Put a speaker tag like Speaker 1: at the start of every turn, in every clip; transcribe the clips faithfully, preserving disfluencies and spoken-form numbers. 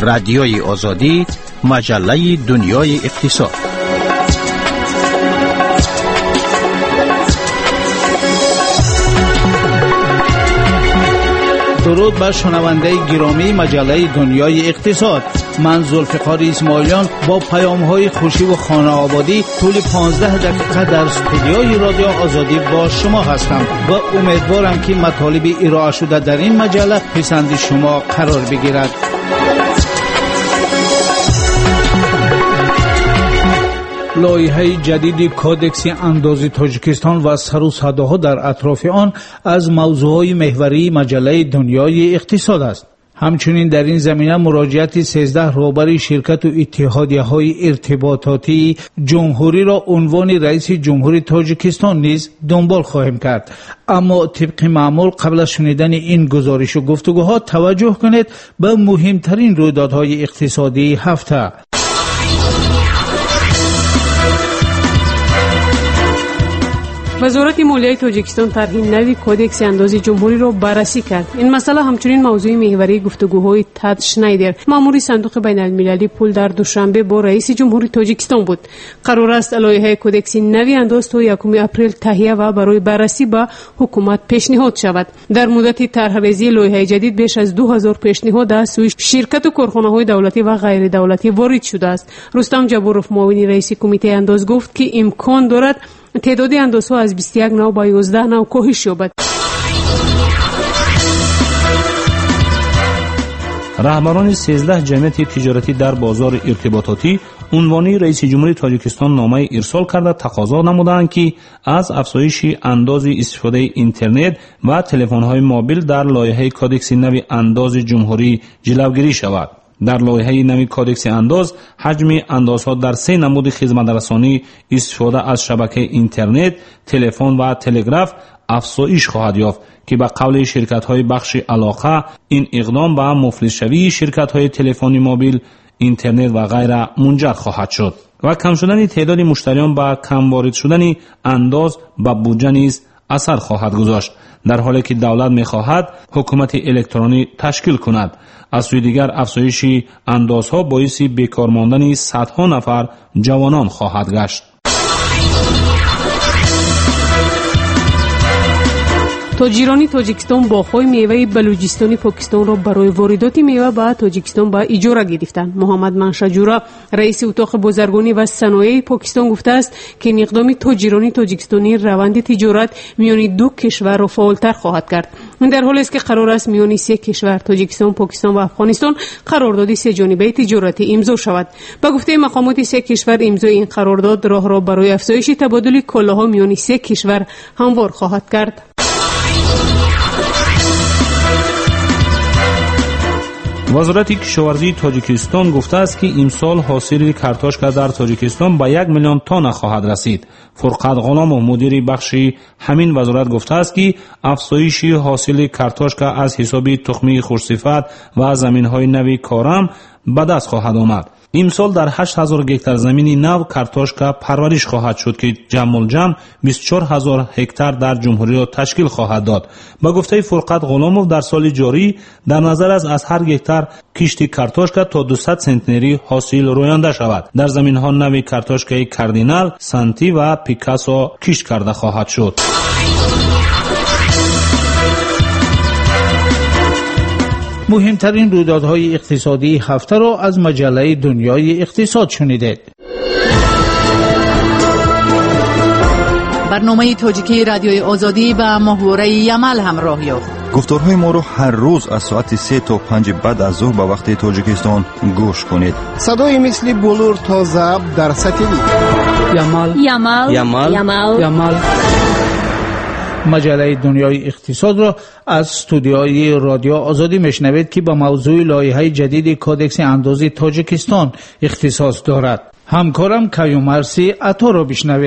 Speaker 1: رادیوی آزادی، مجله دنیای اقتصاد. درود بر شنونده گرامی مجله دنیای اقتصاد. من ذوالفقار اسماعیلیان با پیام‌های خوشی و خانه آبادی طول پانزده دقیقه در استودیوی رادیو آزادی با شما هستم و امیدوارم که مطالب ارائه شده در این مجله پسند شما قرار بگیرد. لایحه جدید کودکس اندازی تاجیکستان و سر و صداها در اطراف آن از موضوعهای محوری مجله دنیای اقتصاد است. همچنین در این زمینه مراجعت سیزده رهبر شرکت و اتحادیه‌های ارتباطاتی جمهوری را عنوان رئیس جمهور تاجیکستان نیز دنبال خواهیم کرد. اما طبق معمول قبل از شنیدن این گزارش و گفتگوها توجه کنید به مهمترین رویدادهای اقتصادی هفته.
Speaker 2: وزارت مالیه تاجیکستان طرح نوی کودکس اندازی جمهوری را بررسی کرد. این مسئله همچنین موضوع محوری گفتگوهای تد شنایدر، مأمور صندوق بین المللی پول در دوشنبه با رئیس جمهوری تاجیکستان بود. قرار است لایحه کودکس نوی انداز تا یکم اپریل تهیه و برای بررسی به حکومت پیشنهاد شود. در مدت طرح‌ریزی لایحه جدید بیش از دو هزار پیشنهاد از سوی شرکت و کارخانه‌های دولتی و غیر دولتی وارد شده است. رستم جبورов معاون رئیس کمیته انداز گفت که امکان دارد تعداد اندازها از بیست و یک نو به یازده نو کاهش یابد.
Speaker 3: رهبران سیزده جمعیت تجارتی در بازار ارتباطاتی عنوان رئیس جمهوری تاجیکستان نامه ارسال کرده تقاضا نمودند که از افزایش انداز استفاده اینترنت و تلفن‌های موبایل در لایحه کودکس نوی انداز جمهوری جلوگیری شود. در لایحه نوی کودکس انداز حجم اندازها در سه نمود خدمت‌رسانی استفاده از شبکه اینترنت، تلفن و تلگراف افزایش خواهد یافت که به قول شرکت‌های بخش علاقه این اقدام به مفلس‌شوی شرکت‌های تلفنی موبایل، اینترنت و غیره منجر خواهد شد و کم شدن تعداد مشتریان با کم وارد شدن انداز به بودجه نیز اثر خواهد گذاشت، در حالی که دولت می‌خواهد حکومت الکترونی تشکیل کند. از سوی دیگر افزایش اندازها باعث بیکار ماندن صدها نفر جوانان خواهد گشت.
Speaker 2: تاجران تاجیکستان باغ‌های میوه بلوچستانی پاکستان را برای واردات میوه به تاجیکستان به اجاره گرفتند. محمد منشجورا رئیس اتاق بازرگانی و صنایع پاکستان گفته است که این اقدام تاجران تاجیکستانی روند تجارت میان دو کشور را فعالتر خواهد کرد. این در حالی است که قرار است میان سه کشور تاجیکستان، پاکستان و افغانستان قرارداد سه جانبه تجارتی امضا شود. با گفته مقامات سه کشور امضای این قرارداد راه را برای افزایش تبادل کالاها میان سه کشور هموار خواهد کرد.
Speaker 3: وزارت کشاورزی تاجیکستان گفته است که امسال حاصل کارتوشکا در تاجیکستان به یک میلیون تن خواهد رسید. فرقت غلامov مدیر بخش همین وزارت گفته است که افزایش حاصل کارتوشکا از حساب تخمی خوشصفت و زمین‌های نوی کارم به دست خواهد آمد. امسال در هشت هزار گکتار زمین نو کارتوشکا پرورش خواهد شد که جمع الجمع بیست و چهار هزار هکتار در جمهوری را تشکیل خواهد داد. با گفته فرقت غلامov در سال جاری در نظر است از هر گکتار کشت کارتوشکا تا دویست سنتنری حاصل رویانده شود. در زمین ها نوی کارتوشکای کاردینال، سانتی و پیکاسو کشت کرده خواهد شد.
Speaker 1: مهمترین رویدادهای اقتصادی هفته را از مجله دنیای اقتصاد شنیدید.
Speaker 4: برنامه تاجیکی رادیوی آزادی با محوره یمل همراه یافت.
Speaker 5: گفتارهای ما را هر روز از ساعت سه تا پنج بعد از ظهر به وقت تاجیکستان گوش کنید.
Speaker 6: صدای مثل بلور تا ضبط در ساتلیت.
Speaker 2: یمل
Speaker 7: یمل
Speaker 2: یمل
Speaker 7: یمل
Speaker 2: یمل.
Speaker 1: مجله دنیای اقتصاد را از استودیوی رادیو آزادی میشنوید که به موضوع لایحه جدید کودکس اندازی تاجیکستان اختصاص دارد. همکارم کیومرسی عطا را بشنوید.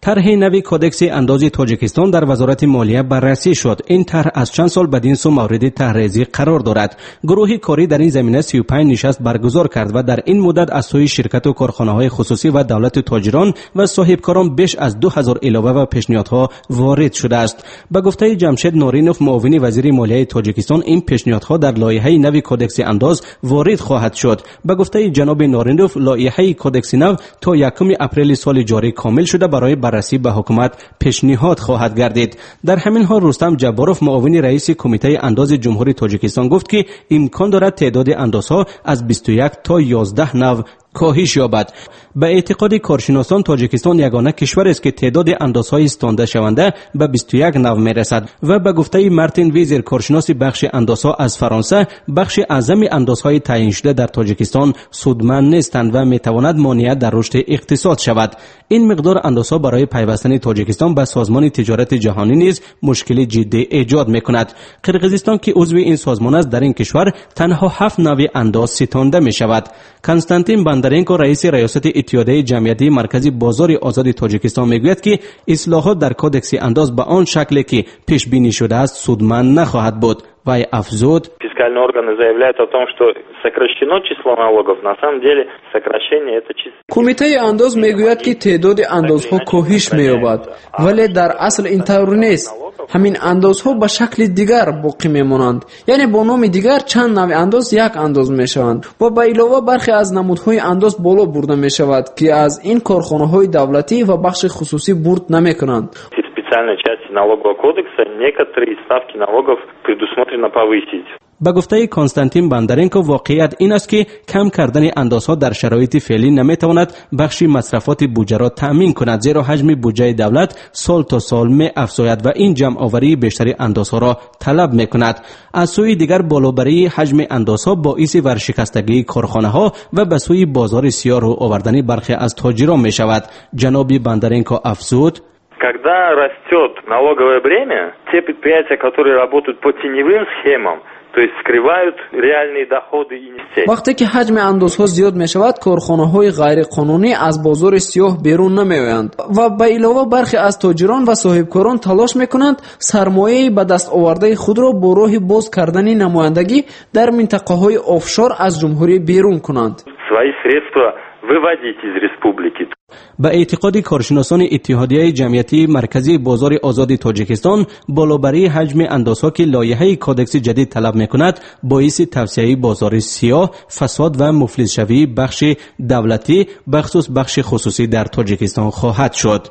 Speaker 7: طرح نوی کدکس اندازی تاجیکستان در وزارت مالیه بررسی شد. این طرح از چند سال بدین سو مورد طرح‌ریزی قرار دارد. گروه کاری در این زمینه سی و پنج نشست برگزار کرد و در این مدت از سوی شرکت و کارخانه‌های خصوصی و دولت تاجران و صاحبکاران بیش از دو هزار علاوه و پیشنهادها وارد شده است. به گفته جمشید نورینوف معاون وزیر مالیه تاجیکستان، این پیشنهادها در لایحه نوی کدکس انداز وارد خواهد شد. به گفته جناب نورینوف، لایحه کدکس نو تا یکم اپریل سال جاری کامل شده برای بررسی به حکومت پیشنهاد خواهد گردید. در همین حال رستم جباروف معاون رئیس کمیته انداز جمهوری تاجیکستان گفت که امکان دارد تعداد اندازها از بیست و یک تا یازده نو کاهش یابد. به اعتقاد کارشناسان تاجیکستان یگانه کشور است که تعداد اندازهای استانده شونده به بیست و یک نو میرسد و به گفته مارتین ویزر، کارشناس بخش اندازها از فرانسه، بخش اعظم اندازهای تعیین شده در تاجیکستان سودمند نیستند و میتواند مانع در رشد اقتصاد شود. این مقدار اندازها برای پیوستن تاجیکستان به سازمان تجارت جهانی نیز مشکل جدی ایجاد میکند. قرقیزستان که عضو این سازمان است، در این کشور تنها هفت نوع انداز ستانده می شود. کنستانتین بندرینکو، رئیس ریاست اتحادیه جمعیتی مرکزی بازار آزاد تاجیکستان میگوید که اصلاحات در کدکس انداز به آن شکلی که پیش بینی شده است سودمند نخواهد بود. وی افزود:
Speaker 8: фискальные органы заявляют о том, что сокращено число налогов. На самом деле сокращение это число.
Speaker 9: کمیته انداز میگوید که تعداد اندازها کاهش می‌یابد، ولی در اصل اینطور نیست. همین اندازها به شکل دیگر باقی میمانند، یعنی با نام دیگر چند نوع انداز یک انداز میشوند و به علاوه برخی از نمودهای انداز بالا برده میشود که از این کارخانه‌های دولتی و بخش خصوصی برد نمیکنند.
Speaker 8: Специальной части налогового кодекса некоторые ставки налогов предусмотрено повысить.
Speaker 7: به گفته کنستانتین بندرینکو، واقعیت این است که کم کردن اندازها در شرایط فعلی نمیتواند بخشی مصرفات بودجه را تامین کند، زیرا حجم بودجه دولت سال تا سال می افزاید و این جمع آوری بیشتری اندازها را طلب میکند. از سوی دیگر بالابری حجم اندازها باعث ورشکستگی کارخانه ها و به سوی بازار سیاه رو آوردن برخی از تاجران می شود. جناب بندرینکو افزود:
Speaker 8: Когда растет налоговое бремя, те предприятия, которые работают по теневым схемам, то есть скрывают реальные доходы и нефть.
Speaker 9: وقتی که حجم اندازها زیاد می شود، کارخانه‌های غیر قانونی از بازار سیاه بیرون نمی‌آیند و به علاوه برخی از تاجران و صاحبکاران تلاش می‌کنند سرمایه به دست آورده خود را با راه باز کردن نمایندگی در منطقه‌های آفشور از جمهوری بیرون کنند.
Speaker 8: Свои средства выводить из республики.
Speaker 7: به اعتقاد کارشناسان اتحادیه جمعیتی مرکزی بازار آزاد تاجیکستان، بالابری حجم اندازها که لایحه کدکس جدید طلب میکند باعث توسعه بازار سیاه، فساد و مفلس شوی بخش دولتی بخصوص بخش خصوصی در تاجیکستان خواهد شد.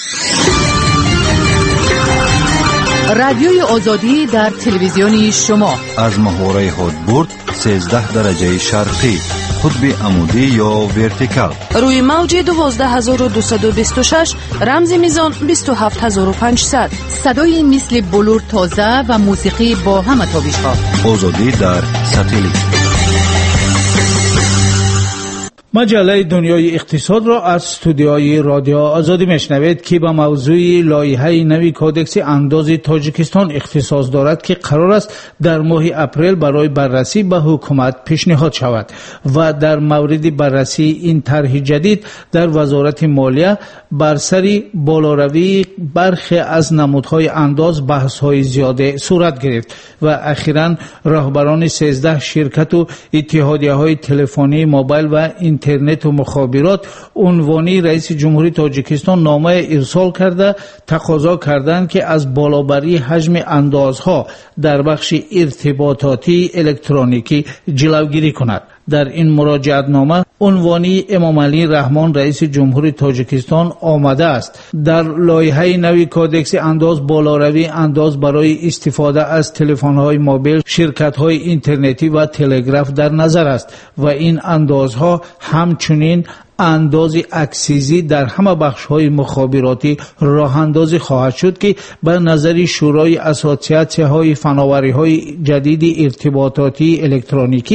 Speaker 4: رادیوی آزادی در تلویزیونی شما
Speaker 5: از محوره هدبرد سیزده درجه شرقی، قطب عمودی یا ورتیکال،
Speaker 10: روی موج دوازده هزار و دویست و بیست و شش، رمز میزان بیست و هفت هزار و پانصد.
Speaker 4: صدای مثل بلور تازه و موسیقی با همه تابش ها.
Speaker 5: آزادی در ساتلیت.
Speaker 1: مجله دنیای اقتصاد را از استودیوی رادیو آزادی میشنوید که به موضوع لایحه نوی کدکس انداز تاجیکستان اختصاص دارد که قرار است در ماه اپریل برای بررسی به حکومت پیشنهاد شود و در مورد بررسی این طرح جدید در وزارت مالیه بر سر بالاروی برخی از نمودهای انداز بحث‌های زیاده صورت گرفت و اخیراً رهبران سیزده شرکت و اتحادیه‌های تلفنی، موبایل و اینترنت و مخابرات عنوانی رئیس جمهوری تاجیکستان نامه ارسال کرده تقاضا کردند که از بالابری حجم اندازها در بخش ارتباطاتی الکترونیکی جلوگیری کند. در این مراجعت نامه عنوانی امام علی رحمان رئیس جمهوری تاجیکستان آمده است: در لایحه نوی کدکس انداز بالاروی انداز برای استفاده از تلفن‌های موبایل، شرکت‌های اینترنتی و تلگراف در نظر است و این اندازها همچنین انداز اکسیزی در همه بخش‌های مخابراتی راه اندازی خواهد شد که به نظر شورای اساسیاسی‌های فناوری‌های جدید ارتباطاتی الکترونیکی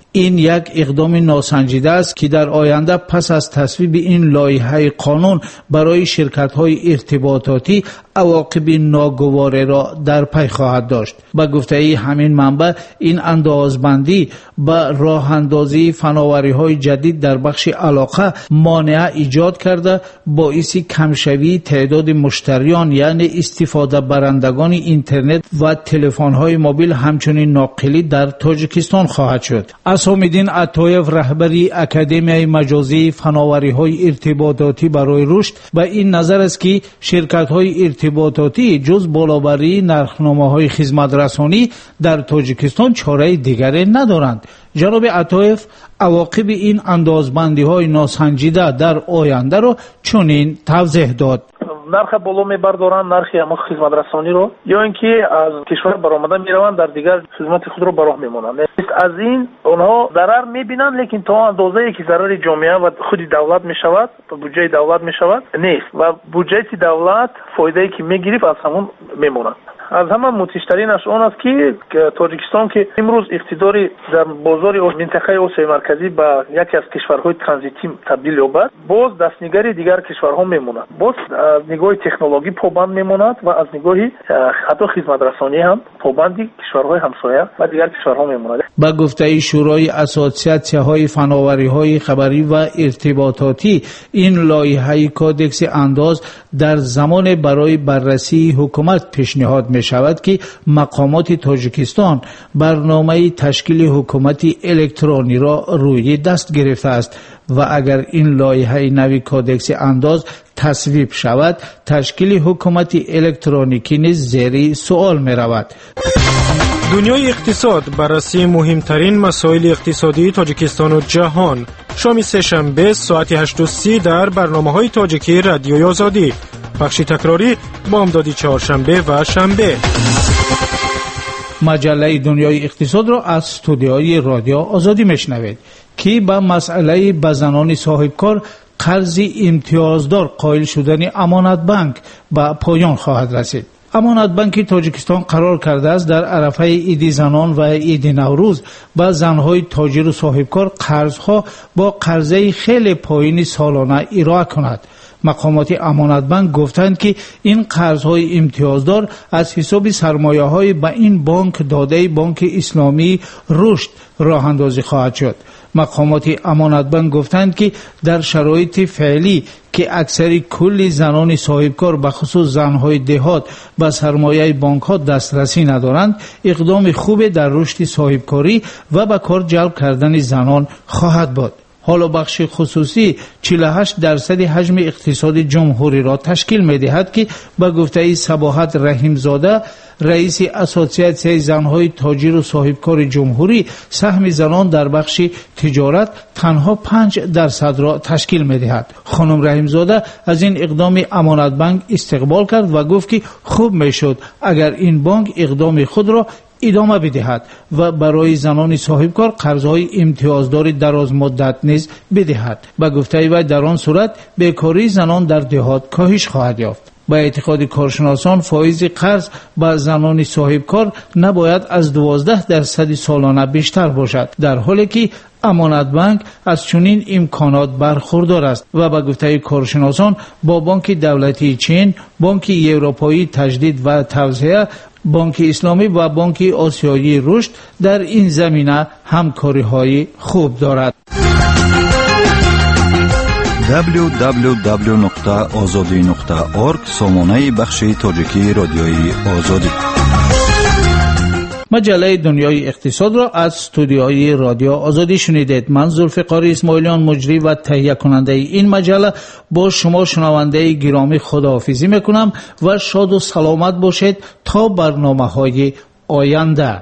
Speaker 1: این یک اقدام ناسنجیده است که در آینده پس از تصویب این لایحه قانون برای شرکت‌های ارتباطاتی عواقب ناگوار را در پی خواهد داشت. با گفته همین منبع این اندازبندی با راه اندازی فناوری‌های جدید در بخش علاقه مانع ایجاد کرده باعث کمشوی تعداد مشتریان یعنی استفاده برندگان اینترنت و تلفن‌های موبیل همچنین ناقلی در تاجیکستان خواهد شد. اسام‌الدین عطایف رهبری اکادمیای مجازی فناوری‌های ارتباطاتی برای رشد به این نظر است که شرکت‌های ارتباطاتی جز بالابری نرخنامه‌های خدمت رسانی در تاجیکستان چاره دیگری ندارند. جناب عطایف عواقب این اندازبندی‌های ناسنجیده در آینده را چنین توضیح داد:
Speaker 11: نرخ بالا میبردارند نرخی اما خدمت رسانی رو یا اینکه از کشور برآمده میروند در دیگر خدمت خود رو براه میمونند. از این اونها ضرر میبینند لیکن تا اندازه‌ای که ضرر جامعه و خود دولت میشود بودجه دولت میشود نیست و بودجه دولت فایده‌ای که میگیرید از همون میمونند. از همه متشترینش اون است که تاجیکستان که امروز اقتداری در بازار منطقه آسیای مرکزی به یکی از کشورهای ترانزیتی تبدیل یابد، باز دستنگری دیگر کشورها میموند، باز از نگاه تکنولوژی پابند میموند و از نگاه حتی خدمت رسانی هم پابندی کشورهای همسایه و دیگر کشورها میموند.
Speaker 1: با گفته شورای اساسیاسی‌های فناوری‌های خبری و ارتباطاتی این لایحه کودکس انداز در زمان برای بررسی حکومت پیشنهاد می شود که مقامات تاجیکستان برنامه تشکیل حکومتی الکترونی را روی دست گرفته است و اگر این لایحه نوی کودکس انداز تصویب شود تشکیل حکومتی الکترونیکی نیز زیر سوال می رود.
Speaker 12: دنیای اقتصاد بررسی مهمترین مسائل اقتصادی تاجیکستان و جهان. شام سه شنبه ساعت هشت و سی در برنامه‌های تاجیکی رادیوی آزادی. بخشی تکراری بامدادی چهارشنبه و شنبه.
Speaker 1: مجله دنیای اقتصاد را از استودیوی رادیو آزادی میشنوید که با مسئله به زنان صاحبکار قرض امتیازدار قائل شدن امانت بانک به پایان خواهد رسید. امانت بانک تاجیکستان قرار کرده است در عرفه عید زنان و عید نوروز به زنهای تاجر و صاحبکار قرضها با قرضه خیلی پایین سالانه ارائه کند. مقامات امانت بانک گفتند که این قرض‌های امتیازدار از حساب سرمایه‌های به این بانک داده بانک اسلامی رشد راه اندازی خواهد شد. مقامات امانت بانک گفتند که در شرایط فعلی که اکثر کل زنان صاحبکار به خصوص زنهای دهات به سرمایه بانک‌ها دسترسی ندارند، اقدام خوب در رشد صاحبکاری و به کار جلب کردن زنان خواهد بود. حالا بخش خصوصی چهل و هشت درصد حجم اقتصاد جمهوری را تشکیل می‌دهد که به گفته صباحت رحیمزاده رئیس اساسیاسیون زنهای تاجر و صاحبکار جمهوری، سهم زنان در بخش تجارت تنها پنج درصد را تشکیل می‌دهد. خانم رحیمزاده از این اقدام امانت بانک استقبال کرد و گفت که خوب میشد اگر این بانک اقدام خود را ادامه بدهد و برای زنان صاحبکار قرضهای امتیازدار دراز مدت نیز بدهد. با گفته وی در آن صورت بیکاری زنان در دهات کاهش خواهد یافت. با اعتقاد کارشناسان فایز قرض با زنان صاحبکار نباید از دوازده درصد سالانه بیشتر باشد، در حالی که امانت بانک از چنین امکانات برخوردار است و با گفته کارشناسان با بانک دولتی چین، بانک اروپایی تجدید و توسعه، بانک اسلامی و بانک آسیایی رشد در این زمینه همکاری‌های خوب دارد.
Speaker 5: دبلیو دبلیو دبلیو نقطه آزادی نقطه اورگ سامانه بخش تاجیکی رادیوی آزادی.
Speaker 1: مجله دنیای اقتصاد را از استودیوی رادیو آزادی شنیدید. من ذوالفقار اسماعیلیان مجری و تهیه کننده این مجله با شما شنونده گرامی خداحافظی میکنم و شاد و سلامت باشید تا برنامه‌های آینده.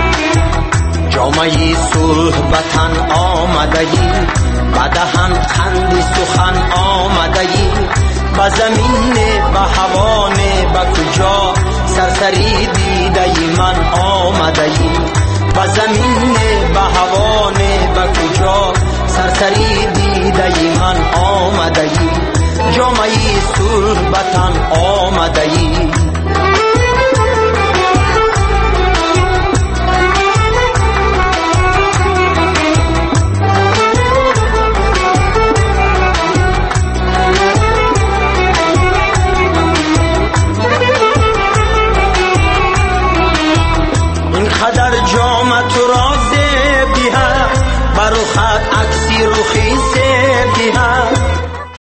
Speaker 13: صلح وطن آمده ای و دهن زمین به هوا به کجا سرسری دیده من آمده ای به زمین به هوا به کجا سرسری دیده من آمده ای جامعه سرخ به تن آمده ای